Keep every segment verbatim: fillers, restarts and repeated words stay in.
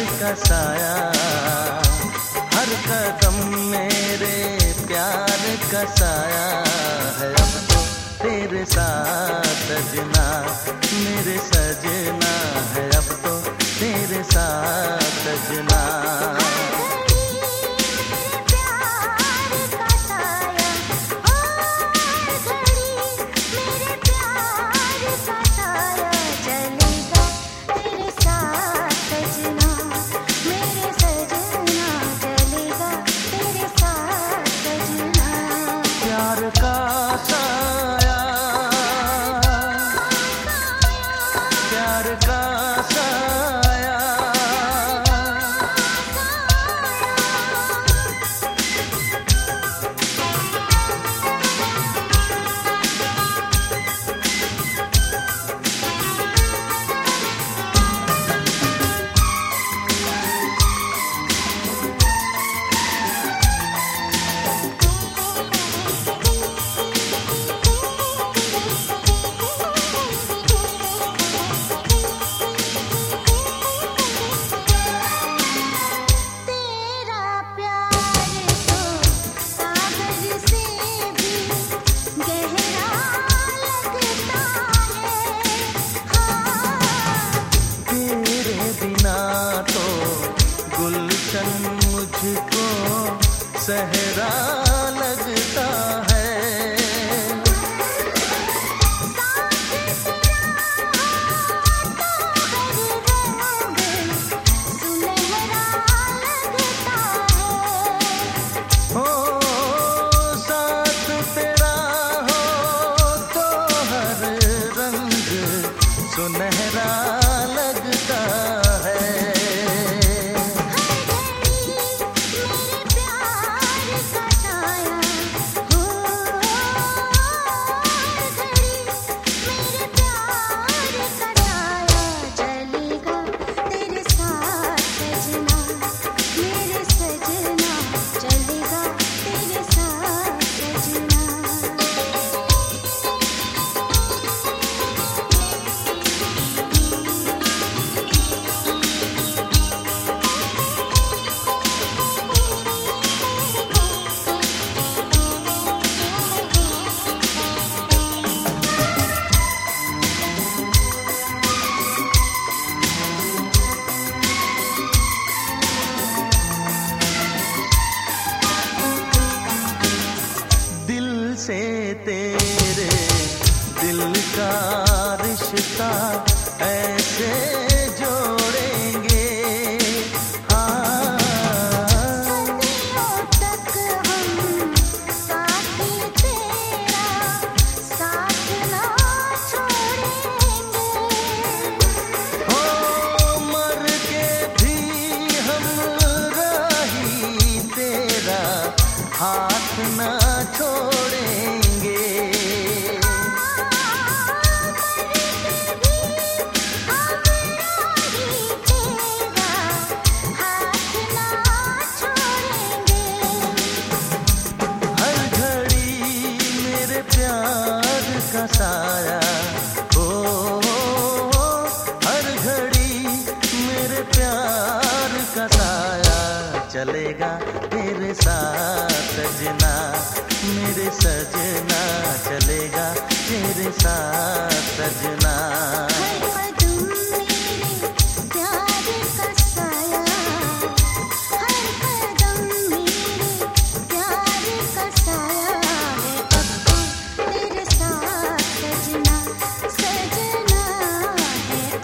का साया, हर कदम मेरे प्यार का साया है। अब तो तेरे साथ सजना, मेरे सजना है। अब तो तेरे साथ सजना। मुझको सहरा लगता है। हो साथ तेरा हो तो हर रंग सुनहरा लगता है। से तेरे दिल का रिश्ता ऐसे जोड़ेंगे, हाँ सदियों तक हम साथ तेरा साथ ना छोड़ेंगे। हो मर के भी हम राही तेरा हाथ ना छोड़ेंगे। का साया ओ, हर घड़ी मेरे प्यार का साया चलेगा तेरे साथ सजना, मेरे सजना चलेगा तेरे साथ सजना।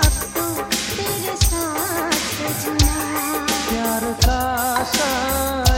प्यार का साया